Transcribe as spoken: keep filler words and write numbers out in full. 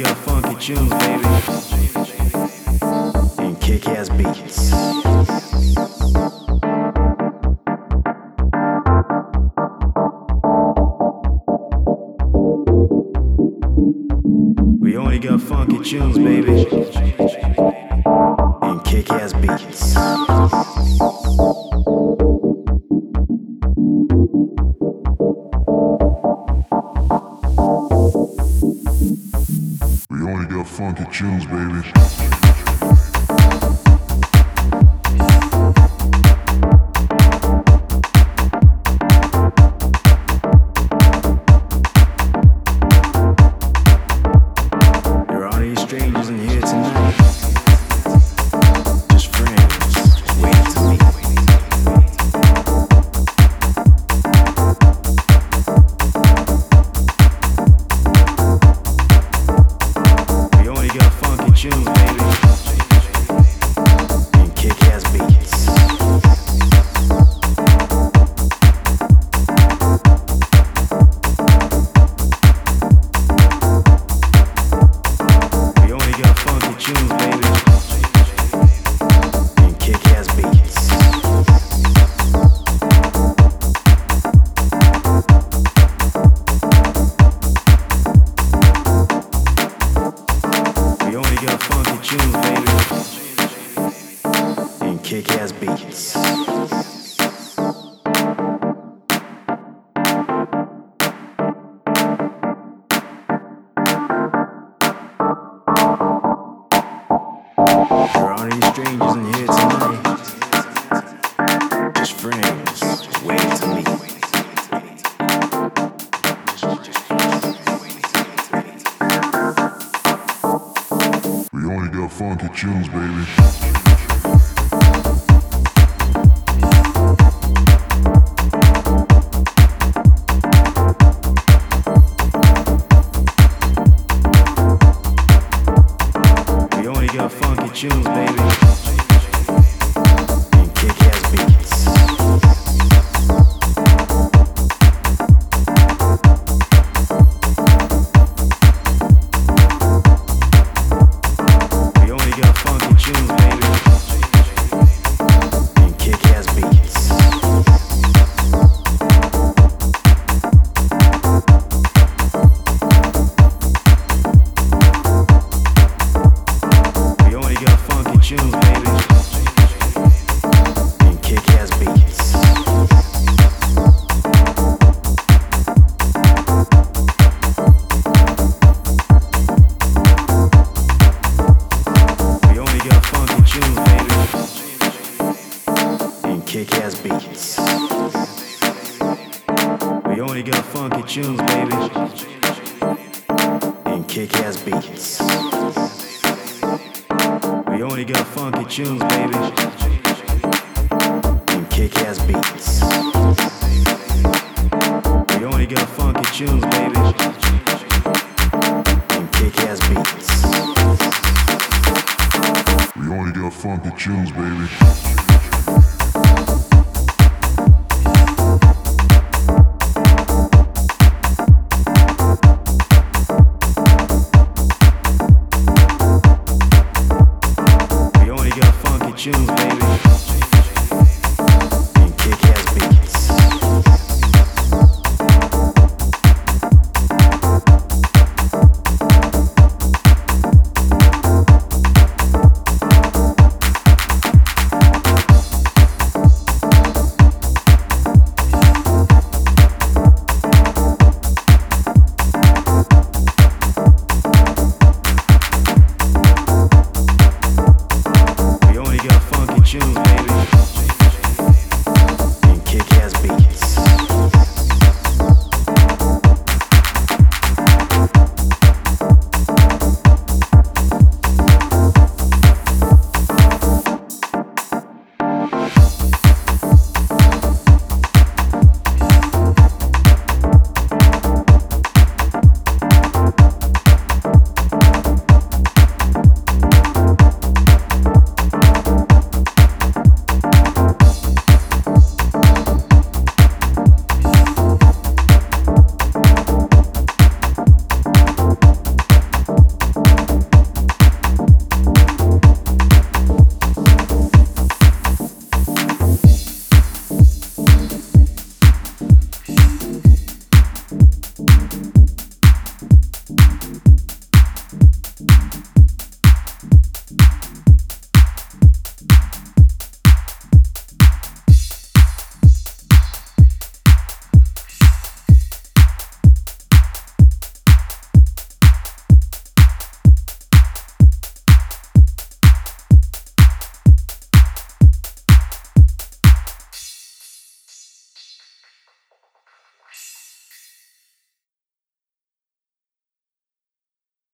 got funky tunes, baby, and kick-ass beats. We only got funky tunes, baby, and kick-ass beats. We only got funky tunes, baby. There are any strangers in here tonight? Just friends waiting to meet. We only got funky tunes, baby, and kick-ass beats. We only got funky tunes, baby, and kick-ass beats. We only got funky tunes, baby, and kick-ass beats. There aren't any strangers in here tonight. Just friends waiting to meet. We only got funky tunes, baby. We only got funky tunes, baby, and kick-ass beats. We only got funky tunes, baby, and kick-ass beats. We only got funky tunes, baby, and kick-ass beats. We only got funky tunes, baby, and kick-ass beats. We only got funky tunes, baby, and kick-ass beats. We only got funky tunes, baby, and kick-ass beats. We only got funky tunes, baby, and kick-ass beats. We only got funky tunes, baby.